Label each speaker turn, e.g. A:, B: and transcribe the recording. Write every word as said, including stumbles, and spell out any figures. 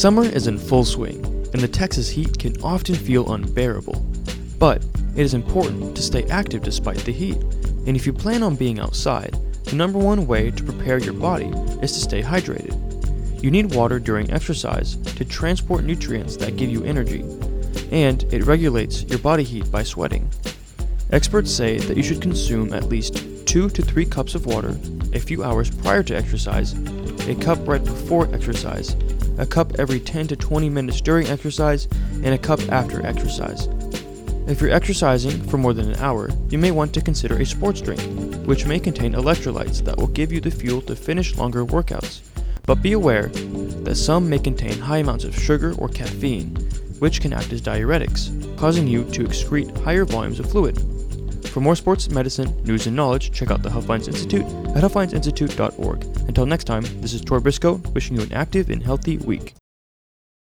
A: Summer is in full swing, and the Texas heat can often feel unbearable. But it is important to stay active despite the heat, and if you plan on being outside, the number one way to prepare your body is to stay hydrated. You need water during exercise to transport nutrients that give you energy, and it regulates your body heat by sweating. Experts say that you should consume at least two to three cups of water a few hours prior to exercise, a cup right before exercise, a cup every ten to twenty minutes during exercise, and a cup after exercise. If you're exercising for more than an hour, you may want to consider a sports drink, which may contain electrolytes that will give you the fuel to finish longer workouts. But be aware that some may contain high amounts of sugar or caffeine, which can act as diuretics, causing you to excrete higher volumes of fluid. For more sports medicine, news, and knowledge, check out the Health Lines Institute at health lines institute dot org. Until next time, this is Tor Briscoe, wishing you an active and healthy week.